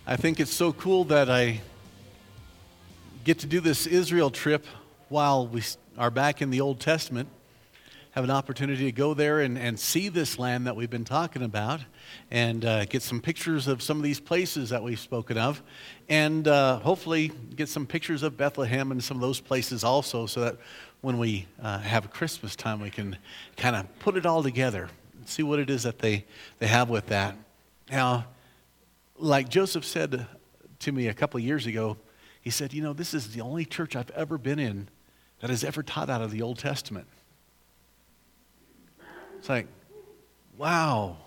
I think it's so cool that I get to do this Israel trip while we are back in the Old Testament, have an opportunity to go there and see this land that we've been talking about and get some pictures of some of these places that we've spoken of, and hopefully get some pictures of Bethlehem and some of those places also, so that when we have Christmas time we can kind of put it all together and see what it is that they have with that. Now, like Joseph said to me a couple of years ago, he said, you know, this is the only church I've ever been in that has ever taught out of the Old Testament. It's like, wow.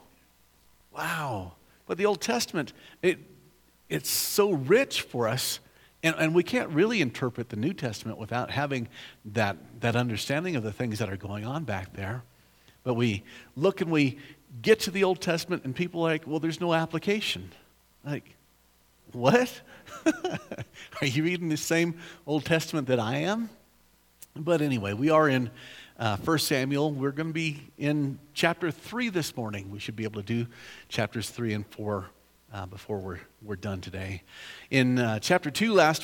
But the Old Testament, it's so rich for us, and we can't really interpret the New Testament without having that understanding of the things that are going on back there. But we look and we get to the Old Testament, and people are like, well, there's no application. Like, what? Are you reading the same Old Testament that I am? But anyway, we are in 1 Samuel. We're going to be in chapter 3 this morning. We should be able to do chapters 3 and 4 before we're done today. In chapter 2 last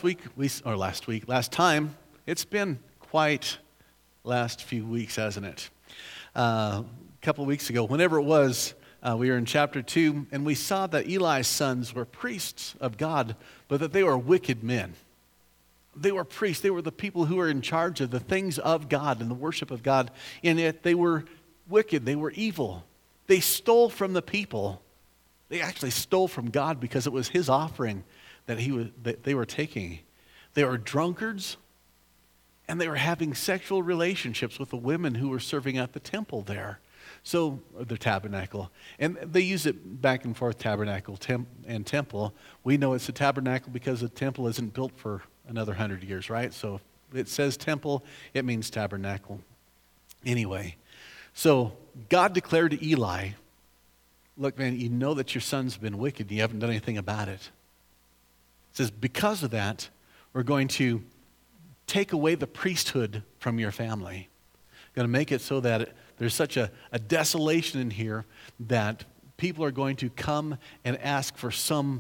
time, it's been quite last few weeks, hasn't it? A couple of weeks ago, whenever it was, we were in chapter 2, and we saw that Eli's sons were priests of God, but that they were wicked men. They were priests. They were the people who were in charge of the things of God and the worship of God, and yet they were wicked. They were evil. They stole from the people. They actually stole from God because it was His offering that they were taking. They were drunkards, and they were having sexual relationships with the women who were serving at the temple there. So, the tabernacle. And they use it back and forth, tabernacle and temple. We know it's a tabernacle because the temple isn't built for another 100 years, right? So, if it says temple, it means tabernacle. Anyway, so God declared to Eli, look, man, you know that your son's been wicked and you haven't done anything about it. It says, because of that, we're going to take away the priesthood from your family. Going to make it so that there's such a desolation in here that people are going to come and ask for some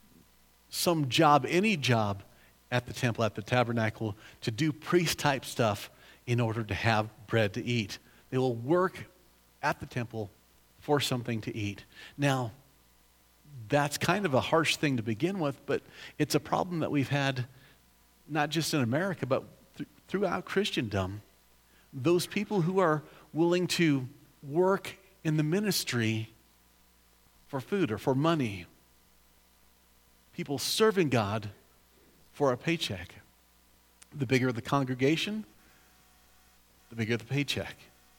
job, any job at the temple, at the tabernacle, to do priest-type stuff in order to have bread to eat. They will work at the temple for something to eat. Now, that's kind of a harsh thing to begin with, but it's a problem that we've had not just in America, but throughout Christendom. Those people who are willing to work in the ministry for food or for money. People serving God for a paycheck. The bigger the congregation, the bigger the paycheck.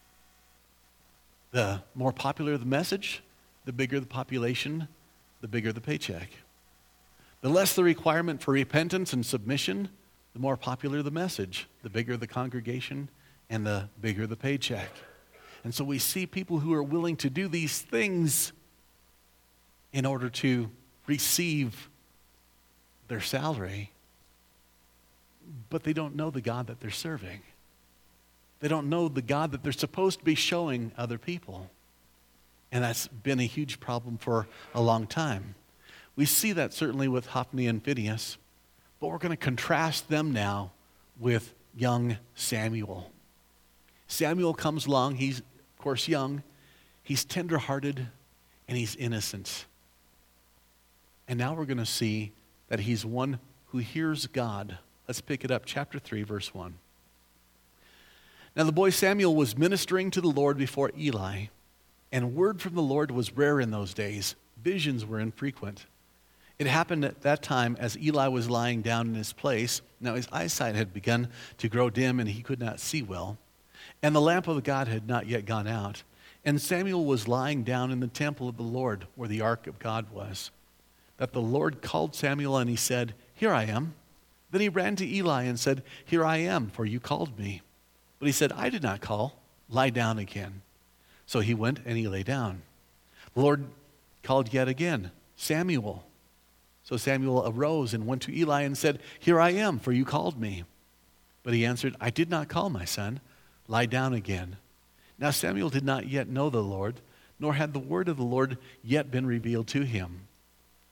The more popular the message, the bigger the population, the bigger the paycheck. The less the requirement for repentance and submission, the more popular the message, the bigger the congregation, and the bigger the paycheck. And so we see people who are willing to do these things in order to receive their salary, but they don't know the God that they're serving. They don't know the God that they're supposed to be showing other people. And that's been a huge problem for a long time. We see that certainly with Hophni and Phinehas, but we're going to contrast them now with young Samuel. Samuel comes along, he's, of course, young, he's tender-hearted, and he's innocent. And now we're going to see that he's one who hears God. Let's pick it up, chapter 3, verse 1. Now the boy Samuel was ministering to the Lord before Eli, and word from the Lord was rare in those days. Visions were infrequent. It happened at that time as Eli was lying down in his place. Now his eyesight had begun to grow dim, and he could not see well. And the lamp of God had not yet gone out. And Samuel was lying down in the temple of the Lord, where the ark of God was. That the Lord called Samuel, and he said, "Here I am." Then he ran to Eli and said, "Here I am, for you called me." But he said, "I did not call. Lie down again." So he went and he lay down. The Lord called yet again, "Samuel." So Samuel arose and went to Eli and said, "Here I am, for you called me." But he answered, "I did not call, my son. Lie down again." Now Samuel did not yet know the Lord, nor had the word of the Lord yet been revealed to him.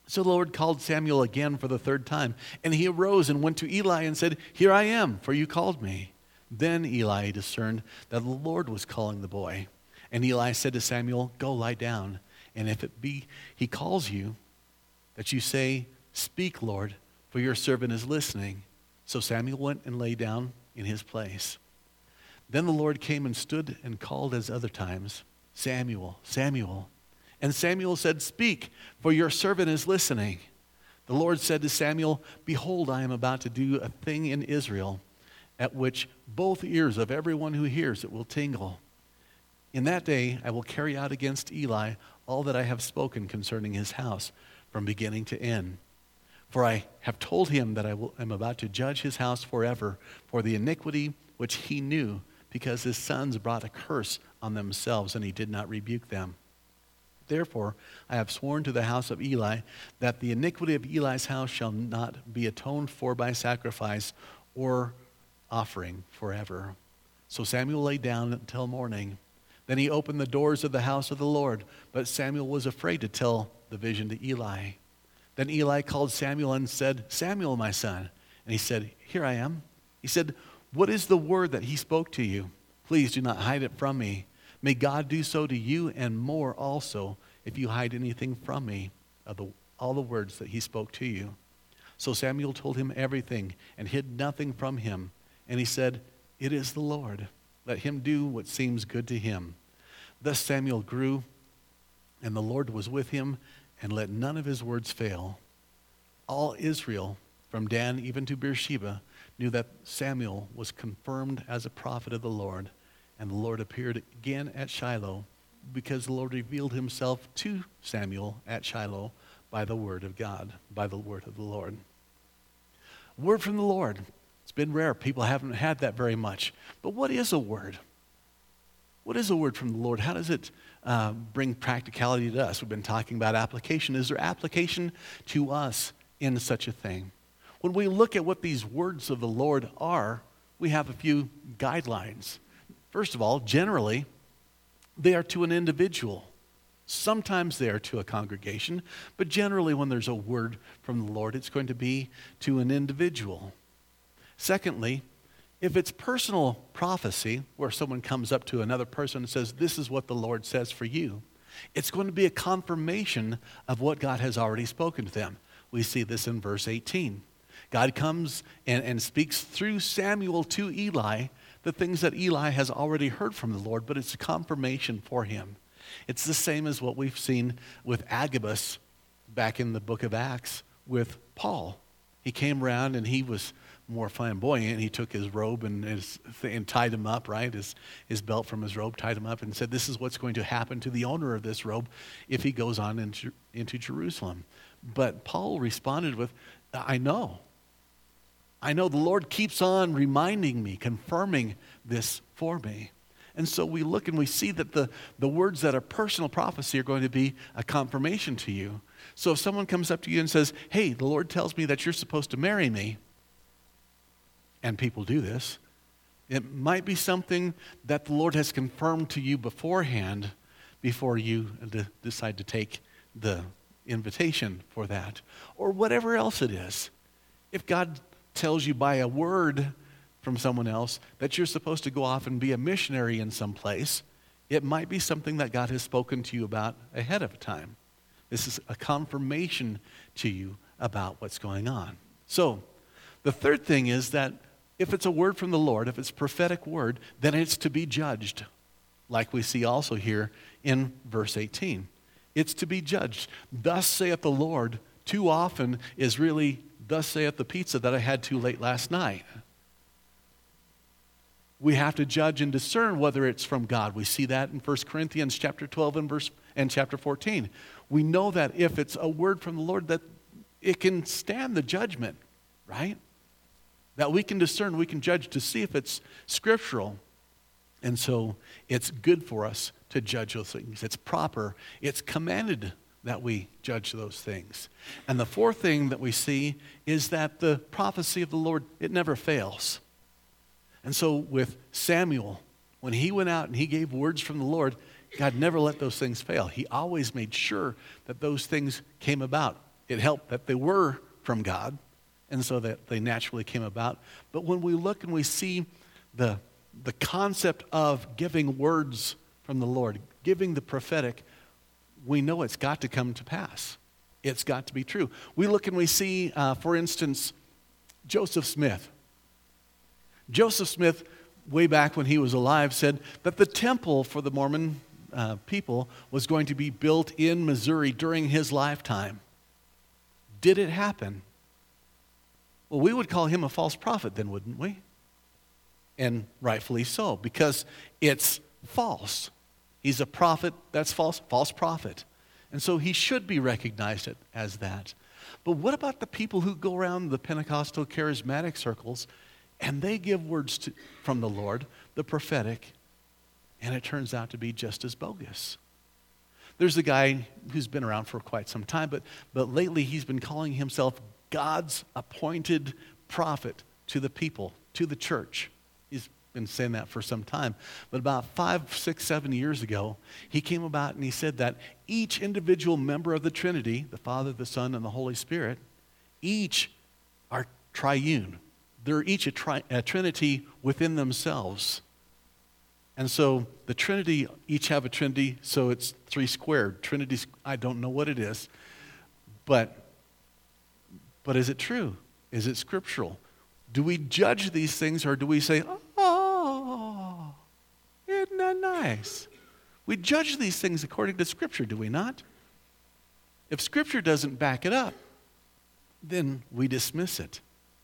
So the Lord called Samuel again for the third time, and he arose and went to Eli and said, "Here I am, for you called me." Then Eli discerned that the Lord was calling the boy. And Eli said to Samuel, "Go lie down, and if it be he calls you, that you say, 'Speak, Lord, for your servant is listening.'" So Samuel went and lay down in his place. Then the Lord came and stood and called as other times, "Samuel, Samuel." And Samuel said, "Speak, for your servant is listening." The Lord said to Samuel, "Behold, I am about to do a thing in Israel, at which both ears of everyone who hears it will tingle. In that day I will carry out against Eli all that I have spoken concerning his house, from beginning to end. For I have told him that am about to judge his house forever for the iniquity which he knew, because his sons brought a curse on themselves, and he did not rebuke them. Therefore, I have sworn to the house of Eli that the iniquity of Eli's house shall not be atoned for by sacrifice or offering forever." So Samuel lay down until morning. Then he opened the doors of the house of the Lord, but Samuel was afraid to tell the vision to Eli. Then Eli called Samuel and said, "Samuel, my son." And he said, "Here I am." He said, "What is the word that he spoke to you? Please do not hide it from me. May God do so to you and more also, if you hide anything from me of all the words that he spoke to you." So Samuel told him everything and hid nothing from him. And he said, "It is the Lord. Let him do what seems good to him." Thus Samuel grew, and the Lord was with him, and let none of his words fail. All Israel, from Dan even to Beersheba, knew that Samuel was confirmed as a prophet of the Lord. And the Lord appeared again at Shiloh, because the Lord revealed himself to Samuel at Shiloh by the word of God, by the word of the Lord. Word from the Lord. It's been rare. People haven't had that very much. But what is a word? What is a word from the Lord? How does it bring practicality to us? We've been talking about application. Is there application to us in such a thing? When we look at what these words of the Lord are, we have a few guidelines. First of all, generally, they are to an individual. Sometimes they are to a congregation, but generally when there's a word from the Lord, it's going to be to an individual. Secondly, if it's personal prophecy, where someone comes up to another person and says, "This is what the Lord says for you," it's going to be a confirmation of what God has already spoken to them. We see this in verse 18. God comes and speaks through Samuel to Eli the things that Eli has already heard from the Lord, but it's a confirmation for him. It's the same as what we've seen with Agabus back in the book of Acts with Paul. He came around and he was more flamboyant. He took his robe and tied him up, right? His belt from his robe, tied him up and said, "This is what's going to happen to the owner of this robe if he goes on into Jerusalem." But Paul responded with, I know the Lord keeps on reminding me, confirming this for me. And so we look and we see that the words that are personal prophecy are going to be a confirmation to you. So if someone comes up to you and says, "Hey, the Lord tells me that you're supposed to marry me," and people do this, it might be something that the Lord has confirmed to you beforehand before you decide to take the invitation for that, or whatever else it is. If God tells you by a word from someone else that you're supposed to go off and be a missionary in some place, it might be something that God has spoken to you about ahead of time. This is a confirmation to you about what's going on. So, the third thing is that if it's a word from the Lord, if it's a prophetic word, then it's to be judged, like we see also here in verse 18. It's to be judged. "Thus saith the Lord" too often is really, "Thus saith the pizza that I had too late last night." We have to judge and discern whether it's from God. We see that in 1 Corinthians chapter 12 and chapter 14. We know that if it's a word from the Lord, that it can stand the judgment, right? That we can discern, we can judge to see if it's scriptural. And so it's good for us to judge those things. It's proper. It's commanded that we judge those things. And the fourth thing that we see is that the prophecy of the Lord, it never fails. And so with Samuel, when he went out and he gave words from the Lord, God never let those things fail. He always made sure that those things came about. It helped that they were from God, and so that they naturally came about. But when we look and we see the concept of giving words from the Lord, giving the prophetic, we know it's got to come to pass. It's got to be true. We look and we see, for instance, Joseph Smith. Joseph Smith, way back when he was alive, said that the temple for the Mormon people was going to be built in Missouri during his lifetime. Did it happen? Well, we would call him a false prophet then, wouldn't we? And rightfully so, because it's false. He's a prophet that's false prophet. And so he should be recognized as that. But what about the people who go around the Pentecostal charismatic circles and they give words from the Lord, the prophetic, and it turns out to be just as bogus? There's a guy who's been around for quite some time, but lately he's been calling himself God's appointed prophet to the people, to the church. He's been saying that for some time. But about 5, 6, 7 years ago, he came about and he said that each individual member of the Trinity, the Father, the Son, and the Holy Spirit, each are triune. They're each a Trinity within themselves. And so the Trinity, each have a Trinity, so it's 3 squared. Trinity, I don't know what it is, but is it true? Is it scriptural? Do we judge these things, or do we say, oh, isn't that nice? We judge these things according to Scripture, do we not? If Scripture doesn't back it up, then we dismiss it.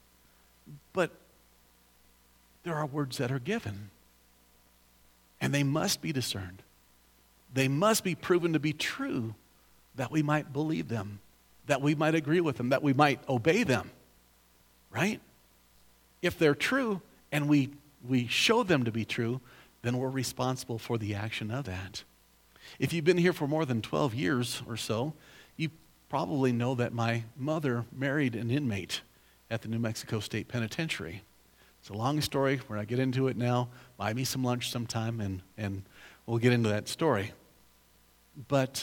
But there are words that are given, and they must be discerned. They must be proven to be true, that we might believe them, that we might agree with them, that we might obey them, right? If they're true and we show them to be true, then we're responsible for the action of that. If you've been here for more than 12 years or so, you probably know that my mother married an inmate at the New Mexico State Penitentiary. It's a long story. We're not get into it now. Buy me some lunch sometime and we'll get into that story. But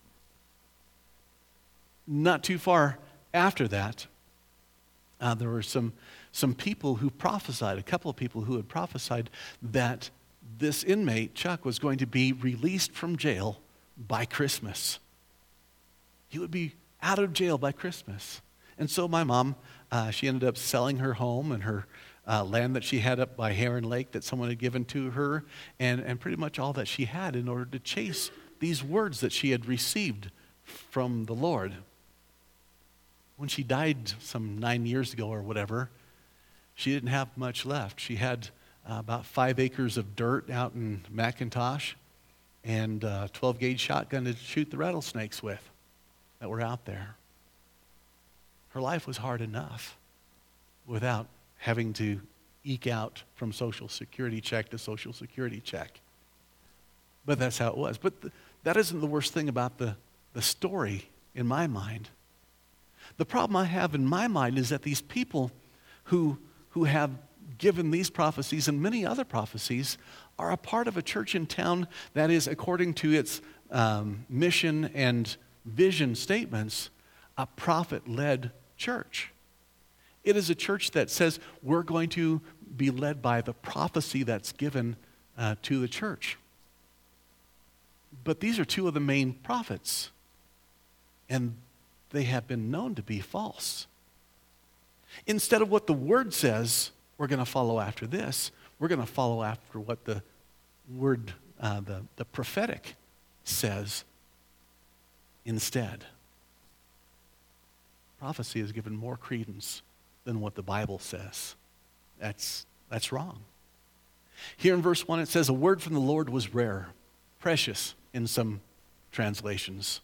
not too far after that, there were some people who prophesied, a couple of people who had prophesied that this inmate, Chuck, was going to be released from jail by Christmas. He would be out of jail by Christmas. And so my mom, she ended up selling her home and her land that she had up by Heron Lake that someone had given to her, and pretty much all that she had in order to chase these words that she had received from the Lord. When she died some 9 years ago or whatever, she didn't have much left. She had about 5 acres of dirt out in McIntosh and a 12-gauge shotgun to shoot the rattlesnakes with that were out there. Her life was hard enough without having to eke out from Social Security check to Social Security check. But that's how it was. But that isn't the worst thing about the story in my mind. The problem I have in my mind is that these people who have given these prophecies and many other prophecies are a part of a church in town that is, according to its mission and vision statements, a prophet-led church. It is a church that says we're going to be led by the prophecy that's given to the church. But these are 2 of the main prophets, and they have been known to be false. Instead of what the Word says, we're going to follow after this. We're going to follow after what the Word, the prophetic says instead. Prophecy is given more credence than what the Bible says. That's wrong. Here in verse 1 it says, a word from the Lord was rare, precious in some translations.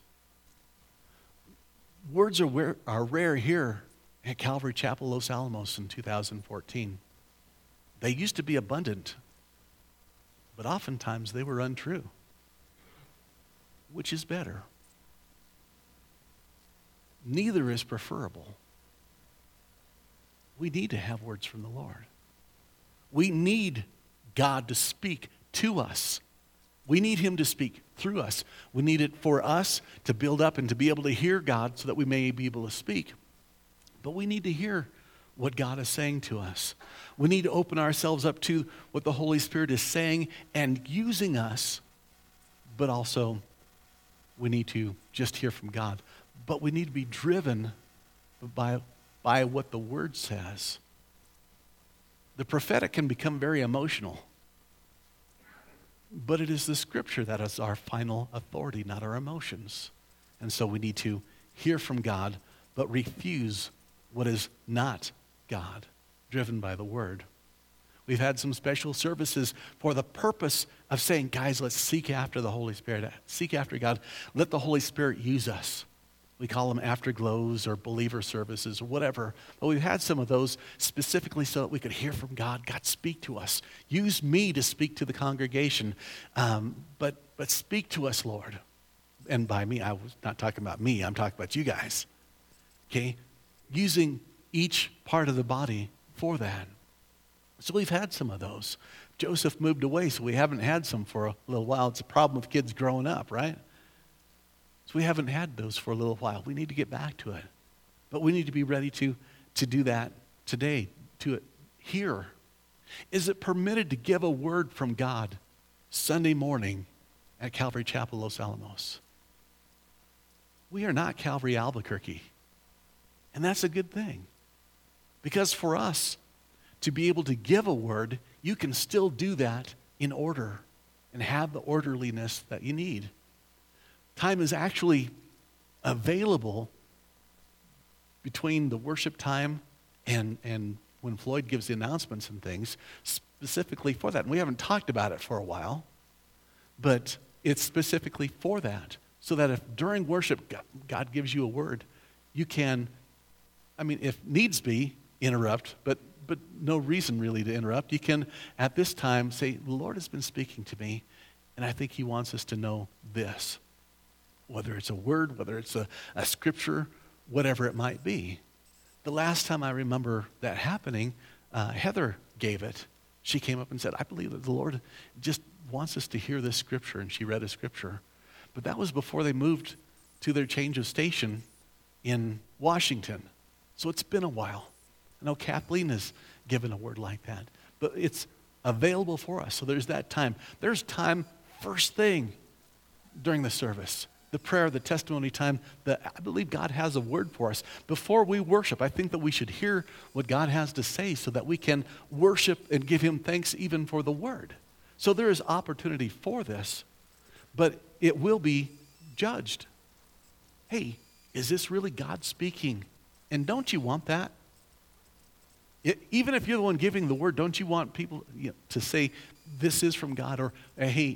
Words are rare here at Calvary Chapel, Los Alamos in 2014. They used to be abundant, but oftentimes they were untrue. Which is better? Neither is preferable. We need to have words from the Lord. We need God to speak to us We need him to speak through us. We need it for us to build up and to be able to hear God so that we may be able to speak. But we need to hear what God is saying to us. We need to open ourselves up to what the Holy Spirit is saying and using us. But also, we need to just hear from God. But we need to be driven by what the Word says. The prophetic can become very emotional. But it is the Scripture that is our final authority, not our emotions. And so we need to hear from God, but refuse what is not God, driven by the Word. We've had some special services for the purpose of saying, guys, let's seek after the Holy Spirit. Seek after God. Let the Holy Spirit use us. We call them afterglows or believer services or whatever. But we've had some of those specifically so that we could hear from God. God, speak to us. Use me to speak to the congregation. But speak to us, Lord. And by me, I was not talking about me. I'm talking about you guys. Okay? Using each part of the body for that. So we've had some of those. Joseph moved away, so we haven't had some for a little while. It's a problem with kids growing up, right? So we haven't had those for a little while. We need to get back to it. But we need to be ready to do that today, to hear. Is it permitted to give a word from God Sunday morning at Calvary Chapel, Los Alamos? We are not Calvary Albuquerque. And that's a good thing. Because for us to be able to give a word, you can still do that in order and have the orderliness that you need. Time is actually available between the worship time and when Floyd gives the announcements and things, specifically for that. And we haven't talked about it for a while, but it's specifically for that. So that if during worship God gives you a word, you can, if needs be, interrupt, but no reason really to interrupt. You can, at this time, say, the Lord has been speaking to me, and I think he wants us to know this. Whether it's a word, whether it's a scripture, whatever it might be. The last time I remember that happening, Heather gave it. She came up and said, I believe that the Lord just wants us to hear this scripture, and she read a scripture. But that was before they moved to their change of station in Washington. So it's been a while. I know Kathleen has given a word like that. But it's available for us. So there's that time. There's time first thing during the service. The prayer, the testimony time, I believe God has a word for us. Before we worship, I think that we should hear what God has to say so that we can worship and give him thanks even for the word. So there is opportunity for this, but it will be judged. Hey, is this really God speaking? And don't you want that? Even if you're the one giving the word, don't you want people to say, this is from God, or hey,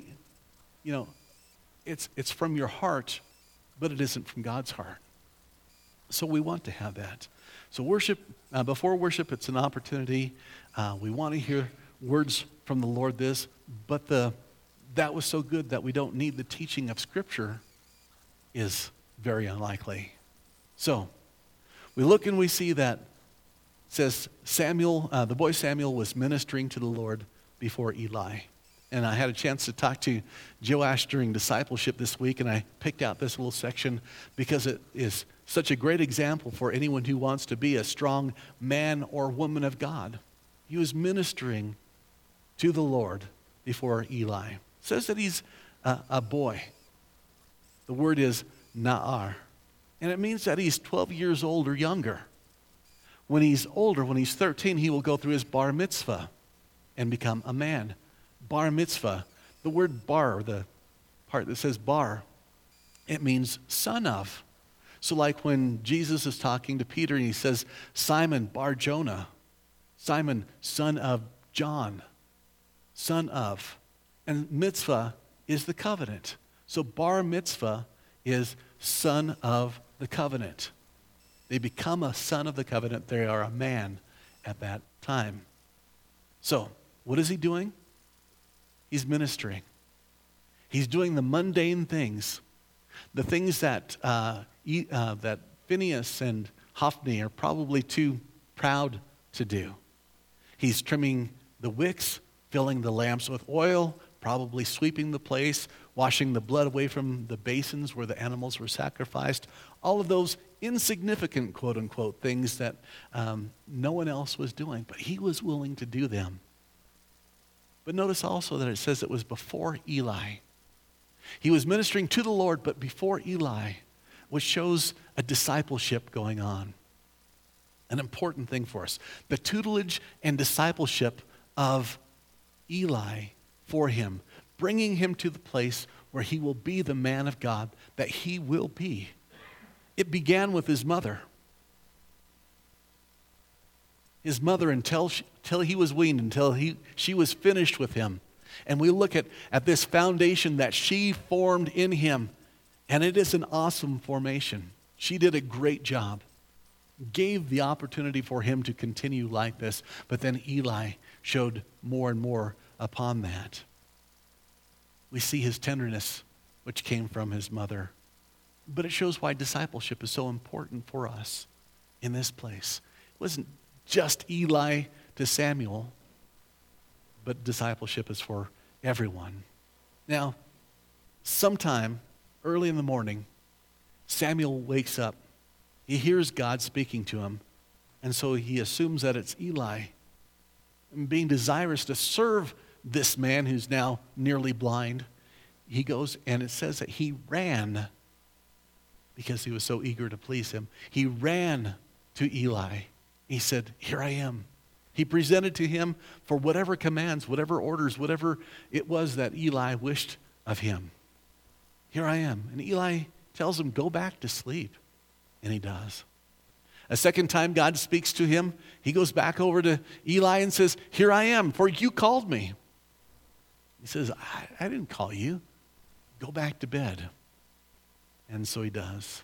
it's from your heart, but it isn't from God's heart. So we want to have that. So worship, before worship, it's an opportunity. We want to hear words from the Lord but that was so good that we don't need the teaching of Scripture is very unlikely. So we look and we see that it says Samuel, the boy Samuel was ministering to the Lord before Eli. And I had a chance to talk to Joash during discipleship this week, and I picked out this little section because it is such a great example for anyone who wants to be a strong man or woman of God. He was ministering to the Lord before Eli. It says that he's a boy. The word is Na'ar, and it means that he's 12 years old or younger. When he's older, when he's 13, he will go through his bar mitzvah and become a man. Bar mitzvah, the word bar, the part that says bar, it means son of. So like when Jesus is talking to Peter and he says, Simon Bar Jonah, Simon, son of John, son of. And mitzvah is the covenant. So bar mitzvah is son of the covenant. They become a son of the covenant. They are a man at that time. So what is he doing? He's ministering. He's doing the mundane things, the things that that Phinehas and Hophni are probably too proud to do. He's trimming the wicks, filling the lamps with oil, probably sweeping the place, washing the blood away from the basins where the animals were sacrificed. All of those insignificant, quote unquote, things that no one else was doing, but he was willing to do them. But notice also that it says it was before Eli. He was ministering to the Lord, but before Eli, which shows a discipleship going on. An important thing for us. The tutelage and discipleship of Eli for him, bringing him to the place where he will be the man of God that he will be. It began with his mother. His mother until he was weaned, until she was finished with him. And we look at this foundation that she formed in him, and it is an awesome formation. She did a great job. Gave the opportunity for him to continue like this, but then Eli showed more and more upon that. We see his tenderness, which came from his mother. But it shows why discipleship is so important for us in this place. It wasn't just Eli to Samuel, but discipleship is for everyone. Now, sometime early in the morning, Samuel wakes up. He hears God speaking to him, and so he assumes that it's Eli. And being desirous to serve this man who's now nearly blind, he goes, and it says that he ran because he was so eager to please him. He ran to Eli. He said, "Here I am." He presented to him for whatever commands, whatever orders, whatever it was that Eli wished of him. "Here I am." And Eli tells him, "Go back to sleep." And he does. A second time God speaks to him. He goes back over to Eli and says, "Here I am, for you called me." He says, I didn't call you. Go back to bed. And so he does.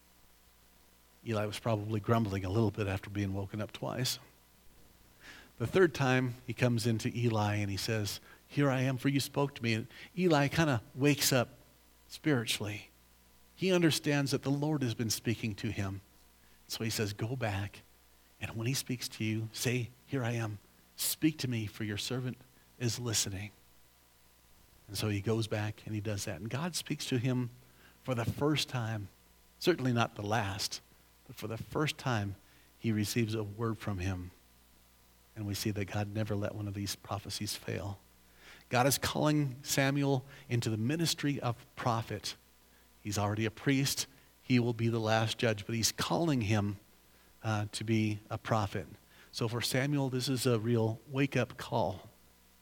Eli was probably grumbling a little bit after being woken up twice. The third time he comes into Eli and he says, "Here I am, for you spoke to me." And Eli kind of wakes up spiritually. He understands that the Lord has been speaking to him. So he says, "Go back, and when he speaks to you, say, 'Here I am. Speak to me, for your servant is listening.'" And so he goes back and he does that. And God speaks to him for the first time, certainly not the last, but for the first time he receives a word from him. And we see that God never let one of these prophecies fail. God is calling Samuel into the ministry of prophet. He's already a priest. He will be the last judge, but he's calling him to be a prophet. So for Samuel, this is a real wake-up call.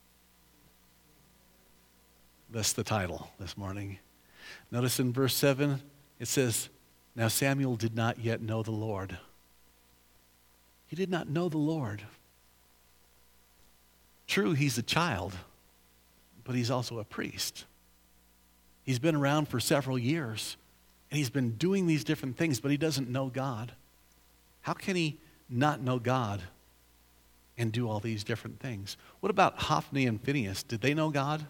That's the title this morning. Notice in verse 7, it says, "Now Samuel did not yet know the Lord." He did not know the Lord. True, he's a child, but he's also a priest. He's been around for several years, and he's been doing these different things, but he doesn't know God. How can he not know God and do all these different things? What about Hophni and Phinehas? Did they know God?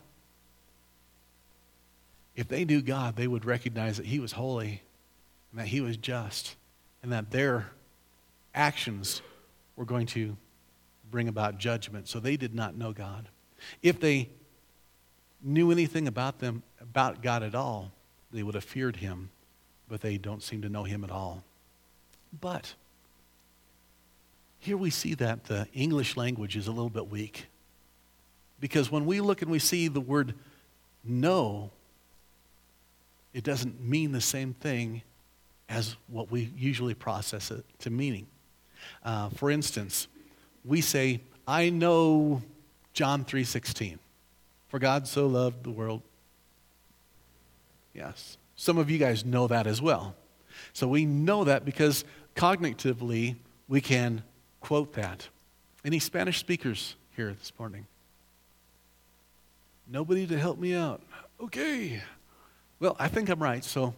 If they knew God, they would recognize that he was holy and that he was just and that their actions were going to bring about judgment. So they did not know God. If they knew anything about God at all, they would have feared him, but they don't seem to know him at all. But here we see that the English language is a little bit weak. Because when we look and we see the word know, it doesn't mean the same thing as what we usually process it to meaning. For instance, we say, "I know John 3:16. For God so loved the world." Yes. Some of you guys know that as well. So we know that because cognitively we can quote that. Any Spanish speakers here this morning? Nobody to help me out. Okay. Well, I think I'm right. So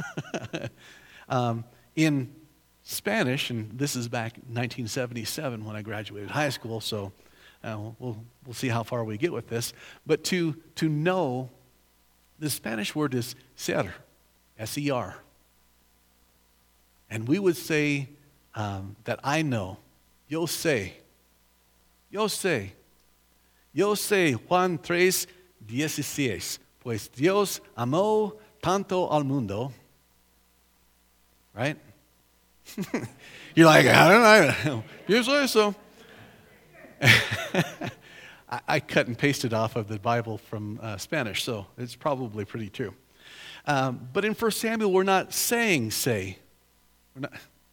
in Spanish, and this is back in 1977 when I graduated high school, so we'll see how far we get with this. But to know, the Spanish word is ser, S-E-R. And we would say that I know. Yo sé. Yo sé. Yo sé Juan 3, 16. Pues Dios amó tanto al mundo. Right? You're like, I don't know. You say so. I cut and pasted off of the Bible from Spanish, so it's probably pretty true. But in 1 Samuel, we're not saying say. We're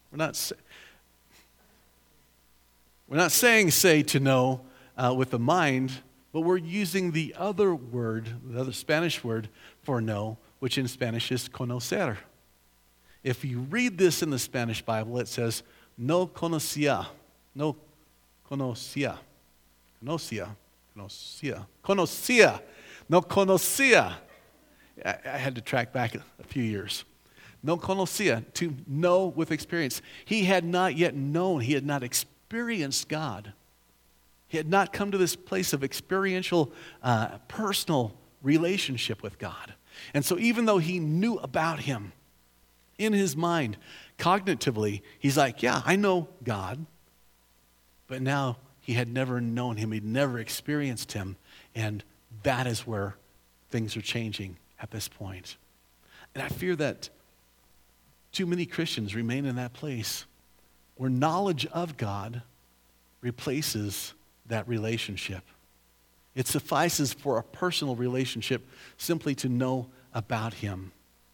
not saying say to know with the mind, but we're using the other word, the other Spanish word for know, which in Spanish is conocer. If you read this in the Spanish Bible, it says, no conocía, no conocía, conocía, conocía, conocía, no conocía. I had to track back a few years. No conocía, to know with experience. He had not yet known, he had not experienced God. He had not come to this place of experiential, personal relationship with God. And so even though he knew about him, in his mind, cognitively, he's like, yeah, I know God. But now he had never known him. He'd never experienced him. And that is where things are changing at this point. And I fear that too many Christians remain in that place where knowledge of God replaces that relationship. It suffices for a personal relationship simply to know about him.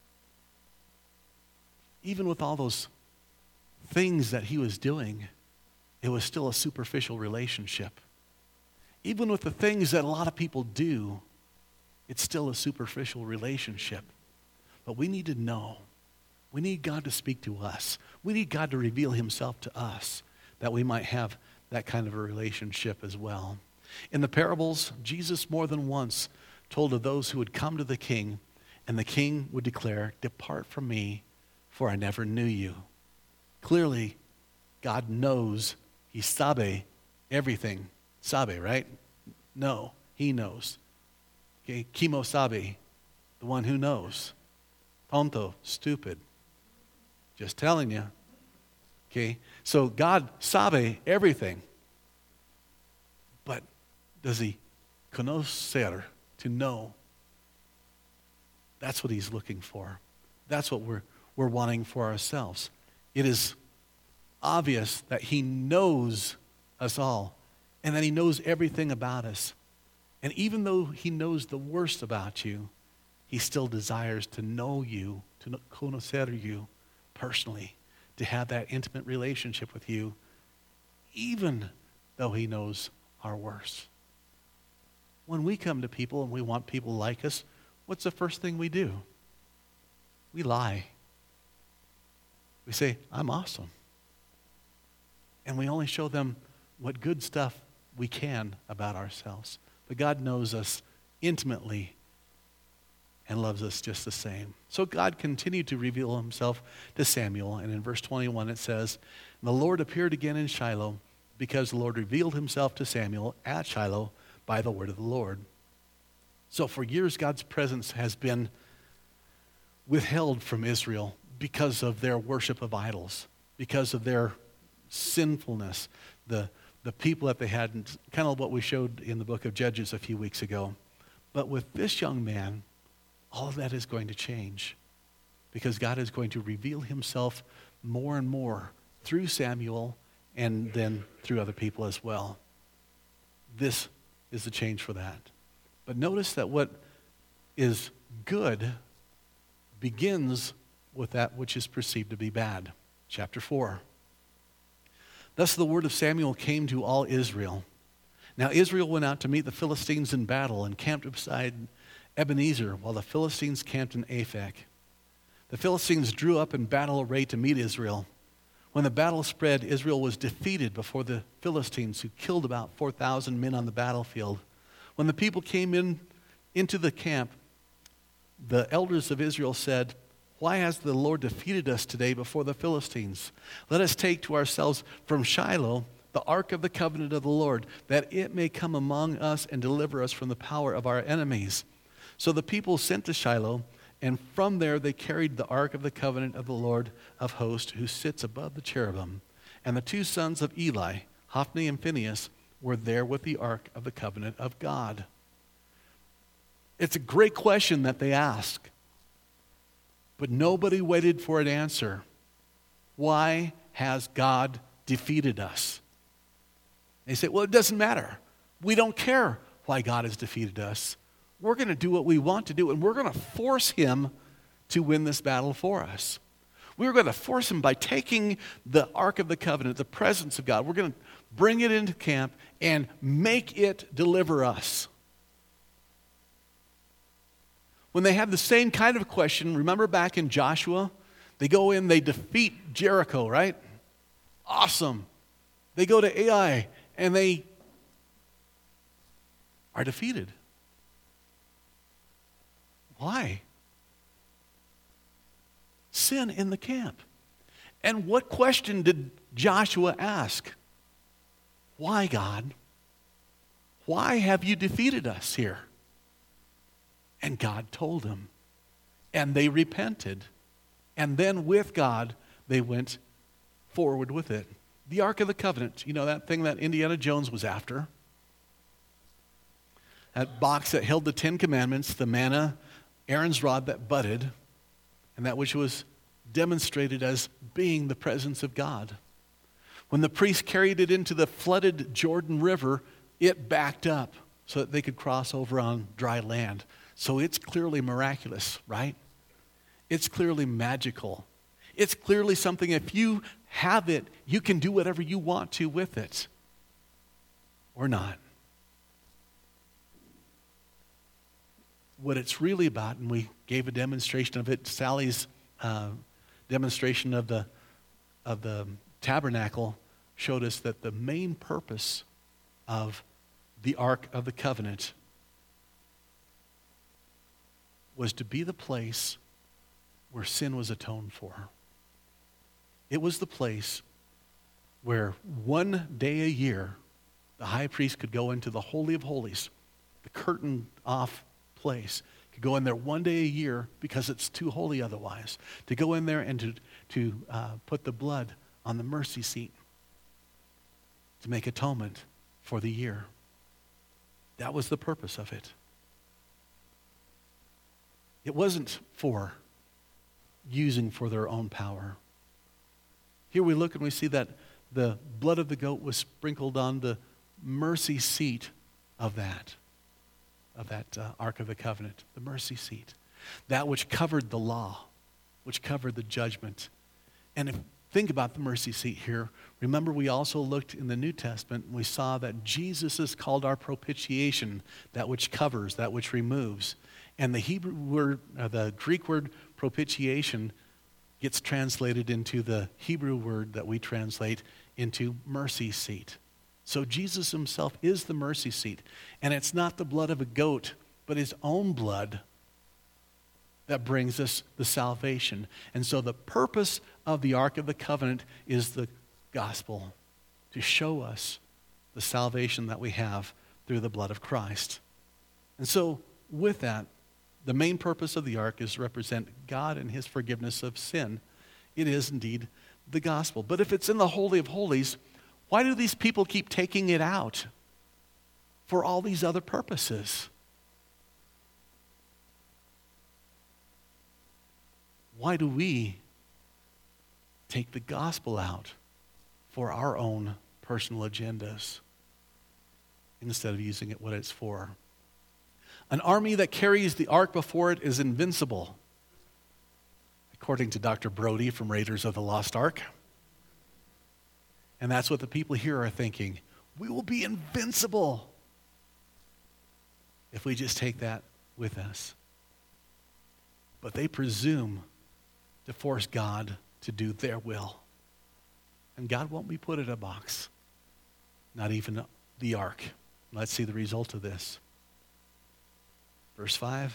Even with all those things that he was doing, it was still a superficial relationship. Even with the things that a lot of people do, it's still a superficial relationship. But we need to know. We need God to speak to us. We need God to reveal himself to us that we might have that kind of a relationship as well. In the parables, Jesus more than once told of those who would come to the king, and the king would declare, "Depart from me, for I never knew you." Clearly, God knows. He sabe everything. Sabe, right? No, he knows. Okay, Kimo sabe, the one who knows. Tonto, stupid. Just telling you. Okay, so God sabe everything. But does he conocer, to know? That's what he's looking for. That's what we're wanting for ourselves. It is obvious that he knows us all and that he knows everything about us. And even though he knows the worst about you, he still desires to know you, to conocer you personally, to have that intimate relationship with you, even though he knows our worst. When we come to people and we want people like us, what's the first thing we do? We lie. We say, "I'm awesome." And we only show them what good stuff we can about ourselves. But God knows us intimately and loves us just the same. So God continued to reveal himself to Samuel. And in verse 21 it says, "The Lord appeared again in Shiloh, because the Lord revealed himself to Samuel at Shiloh by the word of the Lord." So for years God's presence has been withheld from Israel because of their worship of idols, because of their sinfulness, the people that they had, kind of what we showed in the book of Judges a few weeks ago. But with this young man, all of that is going to change, because God is going to reveal himself more and more through Samuel and then through other people as well. This is the change for that. But notice that what is good begins with that which is perceived to be bad. Chapter 4. "Thus the word of Samuel came to all Israel. Now Israel went out to meet the Philistines in battle and camped beside Ebenezer, while the Philistines camped in Aphek. The Philistines drew up in battle array to meet Israel. When the battle spread, Israel was defeated before the Philistines, who killed about 4,000 men on the battlefield. When the people came into the camp, the elders of Israel said, 'Why has the Lord defeated us today before the Philistines? Let us take to ourselves from Shiloh the ark of the covenant of the Lord, that it may come among us and deliver us from the power of our enemies.' So the people sent to Shiloh, and from there they carried the ark of the covenant of the Lord of hosts, who sits above the cherubim. And the two sons of Eli, Hophni and Phinehas, were there with the ark of the covenant of God." It's a great question that they ask. But nobody waited for an answer. Why has God defeated us? They say, well, it doesn't matter. We don't care why God has defeated us. We're going to do what we want to do, and we're going to force him to win this battle for us. We're going to force him by taking the Ark of the Covenant, the presence of God. We're going to bring it into camp and make it deliver us. When they have the same kind of question, remember back in Joshua? They go in, they defeat Jericho, right? Awesome. They go to Ai, and they are defeated. Why? Sin in the camp. And what question did Joshua ask? Why, God? Why have you defeated us here? And God told them. And they repented. And then with God, they went forward with it. The Ark of the Covenant, you know, that thing that Indiana Jones was after. That box that held the 10 Commandments, the manna, Aaron's rod that budded, and that which was demonstrated as being the presence of God. When the priest carried it into the flooded Jordan River, it backed up so that they could cross over on dry land. So it's clearly miraculous, right? It's clearly magical. It's clearly something, if you have it, you can do whatever you want to with it. Or not. What it's really about, and we gave a demonstration of it, Sally's demonstration of the tabernacle showed us that the main purpose of the Ark of the Covenant was to be the place where sin was atoned for. It was the place where one day a year the high priest could go into the Holy of Holies, the curtain off place, could go in there one day a year because it's too holy otherwise, to go in there and to put the blood on the mercy seat to make atonement for the year. That was the purpose of it. It wasn't for using for their own power. Here we look and we see that the blood of the goat was sprinkled on the mercy seat of that Ark of the Covenant, the mercy seat. That which covered the law, which covered the judgment. And think about the mercy seat here. Remember, we also looked in the New Testament and we saw that Jesus is called our propitiation, that which covers, that which removes. And the Hebrew word, the Greek word propitiation gets translated into the Hebrew word that we translate into mercy seat. So Jesus himself is the mercy seat. And it's not the blood of a goat, but his own blood that brings us the salvation. And so the purpose of the Ark of the Covenant is the gospel, to show us the salvation that we have through the blood of Christ. And so with that, the main purpose of the ark is to represent God and his forgiveness of sin. It is indeed the gospel. But if it's in the Holy of Holies, why do these people keep taking it out for all these other purposes? Why do we take the gospel out for our own personal agendas instead of using it what it's for? An army that carries the ark before it is invincible, according to Dr. Brody from Raiders of the Lost Ark. And that's what the people here are thinking. We will be invincible if we just take that with us. But they presume to force God to do their will. And God won't be put in a box, not even the ark. Let's see the result of this. Verse 5.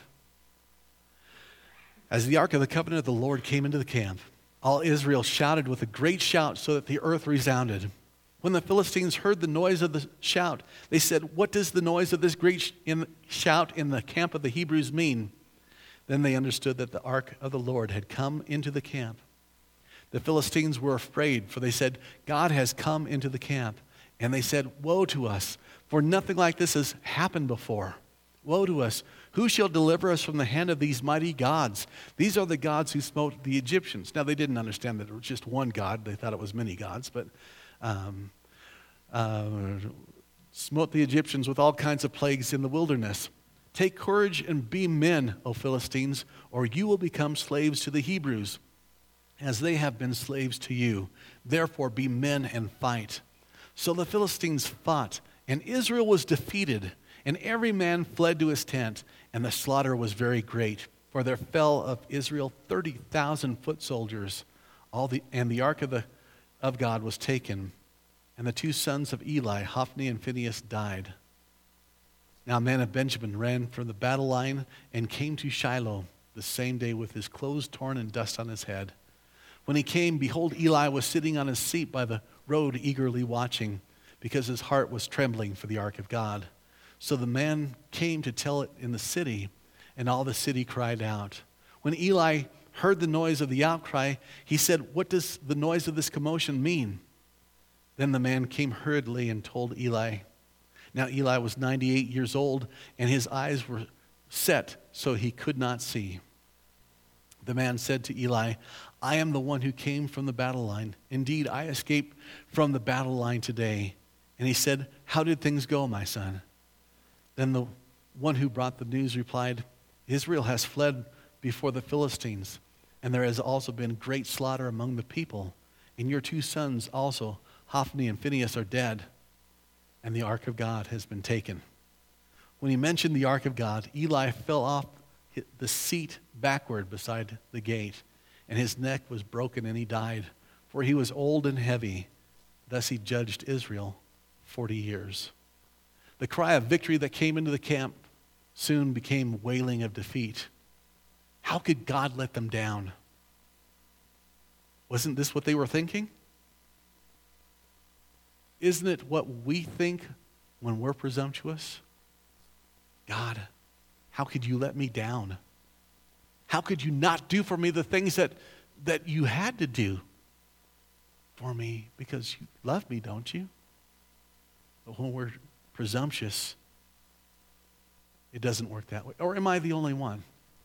As the ark of the covenant of the Lord came into the camp, all Israel shouted with a great shout so that the earth resounded. When the Philistines heard the noise of the shout, they said, "What does the noise of this great shout in the camp of the Hebrews mean?" Then they understood that the ark of the Lord had come into the camp. The Philistines were afraid, for they said, "God has come into the camp." And they said, "Woe to us, for nothing like this has happened before. Woe to us, Who shall deliver us from the hand of these mighty gods? These are the gods who smote the Egyptians. Now, they didn't understand that it was just one God. They thought it was many gods, but smote the Egyptians with all kinds of plagues in the wilderness. Take courage and be men, O Philistines, or you will become slaves to the Hebrews, as they have been slaves to you. Therefore be men and fight. So the Philistines fought, and Israel was defeated, and every man fled to his tent, and the slaughter was very great. For there fell of Israel 30,000 foot soldiers, and the ark of God was taken, and the two sons of Eli, Hophni and Phinehas, died. Now a man of Benjamin ran from the battle line and came to Shiloh the same day with his clothes torn and dust on his head. When he came, behold, Eli was sitting on his seat by the road eagerly watching, because his heart was trembling for the ark of God. So the man came to tell it in the city, and all the city cried out. When Eli heard the noise of the outcry, he said, "What does the noise of this commotion mean?" Then the man came hurriedly and told Eli. Now Eli was 98 years old, and his eyes were set so he could not see. The man said to Eli, "I am the one who came from the battle line. Indeed, I escaped from the battle line today." And he said, "How did things go, my son?" Then the one who brought the news replied, "Israel has fled before the Philistines, and there has also been great slaughter among the people. And your two sons also, Hophni and Phinehas, are dead, and the ark of God has been taken." When he mentioned the ark of God, Eli fell off the seat backward beside the gate, and his neck was broken, and he died, for he was old and heavy. Thus he judged Israel 40 years. The cry of victory that came into the camp soon became wailing of defeat. How could God let them down? Wasn't this what they were thinking? Isn't it what we think when we're presumptuous? God, how could you let me down? How could you not do for me the things that you had to do for me? Because you love me, don't you? But when we're presumptuous, it doesn't work that way. Or am I the only one?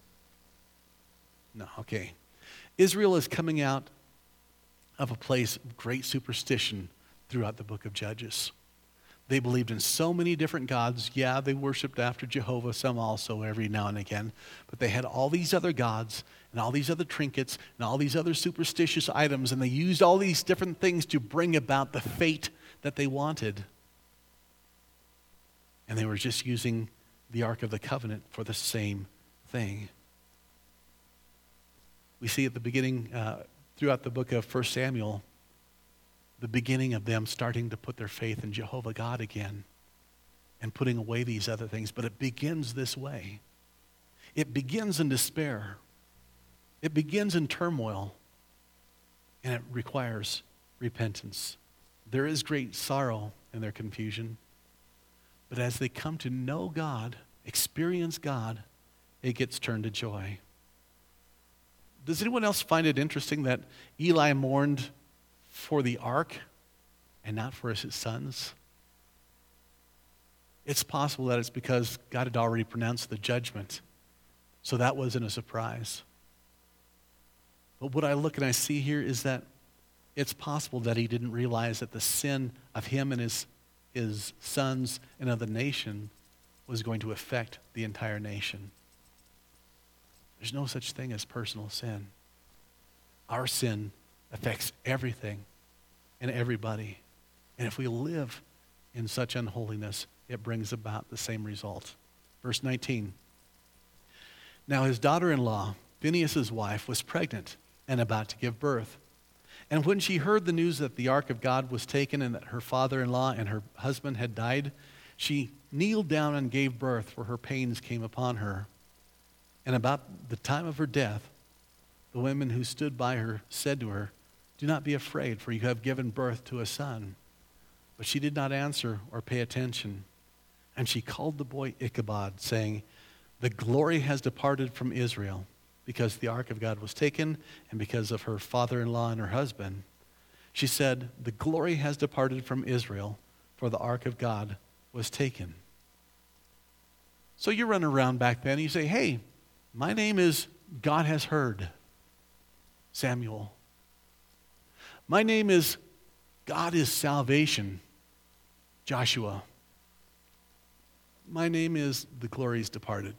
No, okay. Israel is coming out of a place of great superstition throughout the book of Judges. They believed in so many different gods. Yeah, they worshiped after Jehovah, some also every now and again. But they had all these other gods and all these other trinkets and all these other superstitious items, and they used all these different things to bring about the fate that they wanted. And they were just using the Ark of the Covenant for the same thing. We see at the beginning, throughout the book of 1 Samuel, the beginning of them starting to put their faith in Jehovah God again and putting away these other things. But it begins this way. It begins in despair. It begins in turmoil. And it requires repentance. There is great sorrow in their confusion. But as they come to know God, experience God, it gets turned to joy. Does anyone else find it interesting that Eli mourned for the ark and not for his sons? It's possible that it's because God had already pronounced the judgment, so that wasn't a surprise. But what I look and I see here is that it's possible that he didn't realize that the sin of him and his sons and of the nation was going to affect the entire nation. There's no such thing as personal sin. Our sin affects everything and everybody. And if we live in such unholiness, it brings about the same result. Verse 19. Now his daughter-in-law, Phinehas' wife, was pregnant and about to give birth. And when she heard the news that the ark of God was taken and that her father-in-law and her husband had died, she kneeled down and gave birth, for her pains came upon her. And about the time of her death, the women who stood by her said to her, "Do not be afraid, for you have given birth to a son." But she did not answer or pay attention. And she called the boy Ichabod, saying, "The glory has departed from Israel, because the ark of God was taken, and because of her father-in-law and her husband." She said, "The glory has departed from Israel, for the ark of God was taken." So you run around back then and you say, hey, my name is God Has Heard, Samuel. My name is God is Salvation, Joshua. My name is The Glory's Departed.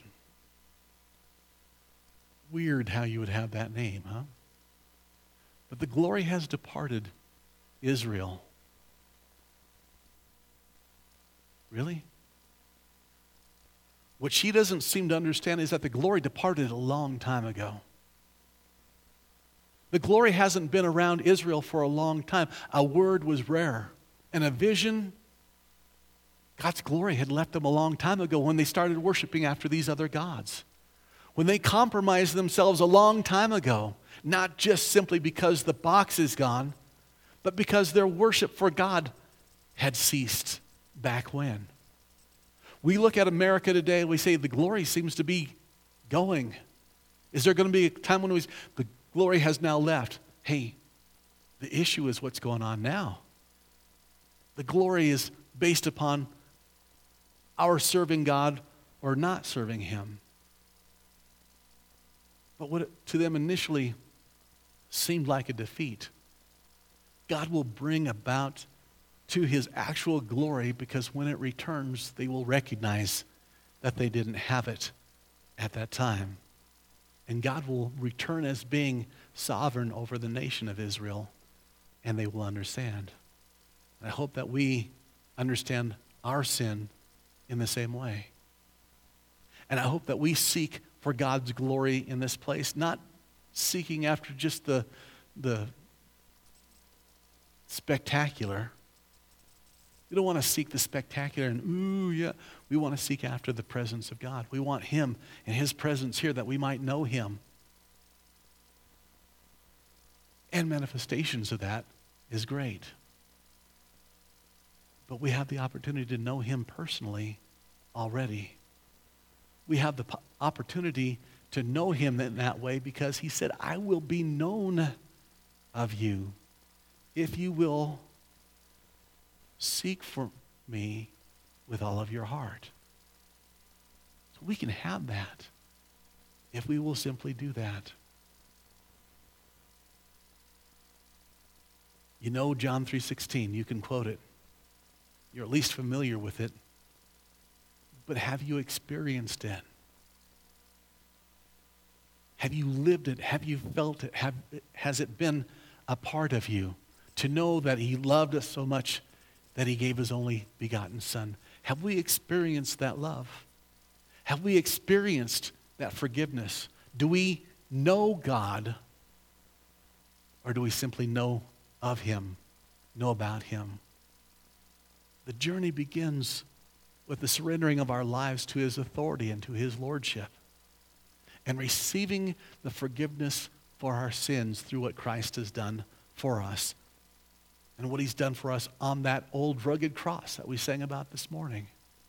Weird how you would have that name, huh? But the glory has departed, Israel. Really? What she doesn't seem to understand is that the glory departed a long time ago. The glory hasn't been around Israel for a long time. A word was rare. And a vision, God's glory had left them a long time ago when they started worshiping after these other gods. When they compromised themselves a long time ago, not just simply because the box is gone, but because their worship for God had ceased back when. We look at America today and we say the glory seems to be going. Is there going to be a time when the glory has now left? Hey, the issue is what's going on now. The glory is based upon our serving God or not serving Him. But what to them initially seemed like a defeat, God will bring about to His actual glory, because when it returns, they will recognize that they didn't have it at that time. And God will return as being sovereign over the nation of Israel, and they will understand. And I hope that we understand our sin in the same way. And I hope that we seek for God's glory in this place, not seeking after just the spectacular. We don't want to seek the spectacular and, ooh, yeah. We want to seek after the presence of God. We want Him and His presence here that we might know Him. And manifestations of that is great. But we have the opportunity to know Him personally already. We have the opportunity to know Him in that way because He said, I will be known of you if you will seek for me with all of your heart. So we can have that if we will simply do that. You know John 3:16, you can quote it. You're at least familiar with it. But have you experienced it? Have you lived it? Have you felt it? Has it been a part of you to know that He loved us so much that He gave His only begotten Son? Have we experienced that love? Have we experienced that forgiveness? Do we know God, or do we simply know of Him, know about Him? The journey begins with the surrendering of our lives to His authority and to His lordship, and receiving the forgiveness for our sins through what Christ has done for us and what He's done for us on that old rugged cross that we sang about this morning.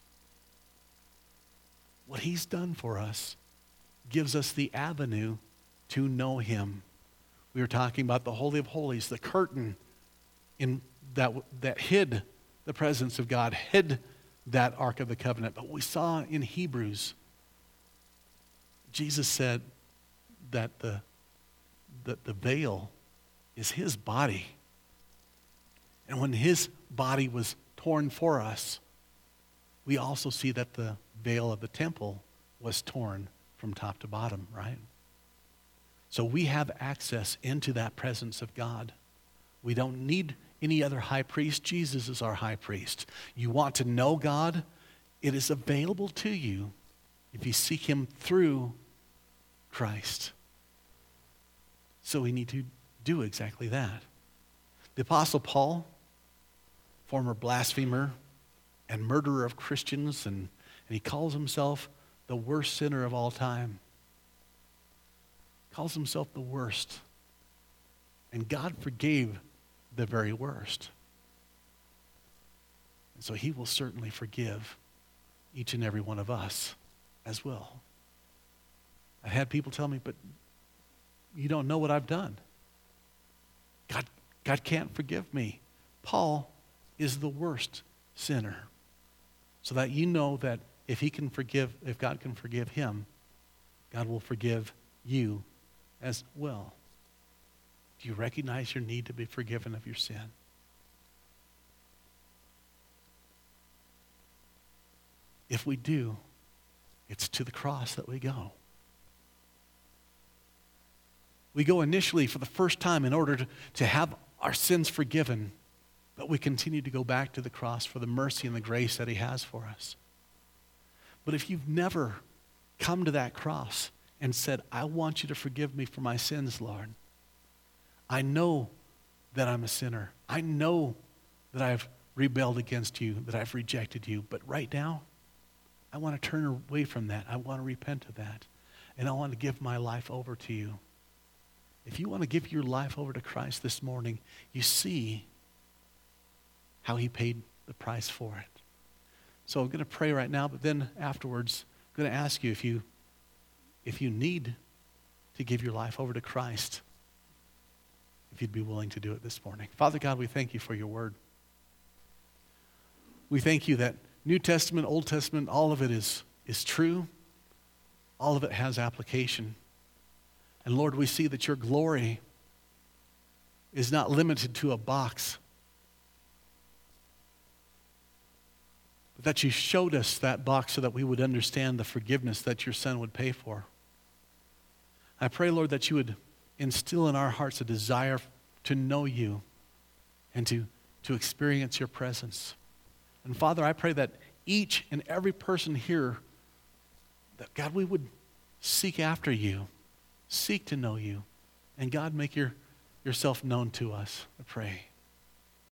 What He's done for us gives us the avenue to know Him. We were talking about the Holy of Holies, the curtain that hid the presence of God, hid that Ark of the Covenant. But we saw in Hebrews, Jesus said that the veil is His body. And when His body was torn for us, we also see that the veil of the temple was torn from top to bottom, right? So we have access into that presence of God. We don't need any other high priest. Jesus is our high priest. You want to know God? It is available to you if you seek Him through Christ. So we need to do exactly that. The Apostle Paul, former blasphemer and murderer of Christians, and he calls himself the worst sinner of all time. Calls himself the worst. And God forgave the very worst. And so He will certainly forgive each and every one of us as well. I've had people tell me, but you don't know what I've done. God can't forgive me. Paul is the worst sinner. So that you know that if God can forgive him, God will forgive you as well. Do you recognize your need to be forgiven of your sin? If we do, it's to the cross that we go. We go initially for the first time in order to have our sins forgiven, but we continue to go back to the cross for the mercy and the grace that he has for us. But if you've never come to that cross and said, I want you to forgive me for my sins, Lord. I know that I'm a sinner. I know that I've rebelled against you, that I've rejected you. But right now, I want to turn away from that. I want to repent of that. And I want to give my life over to you. If you want to give your life over to Christ this morning, you see how he paid the price for it. So I'm going to pray right now, but then afterwards, I'm going to ask you if you need to give your life over to Christ, if you'd be willing to do it this morning. Father God, we thank you for your word. We thank you that New Testament, Old Testament, all of it is true. All of it has application. And Lord, we see that your glory is not limited to a box, but that you showed us that box so that we would understand the forgiveness that your Son would pay for. I pray, Lord, that you would instill in our hearts a desire to know you and to experience your presence. And Father, I pray that each and every person here, that God, we would seek after you, seek to know you, and God, make yourself known to us, I pray.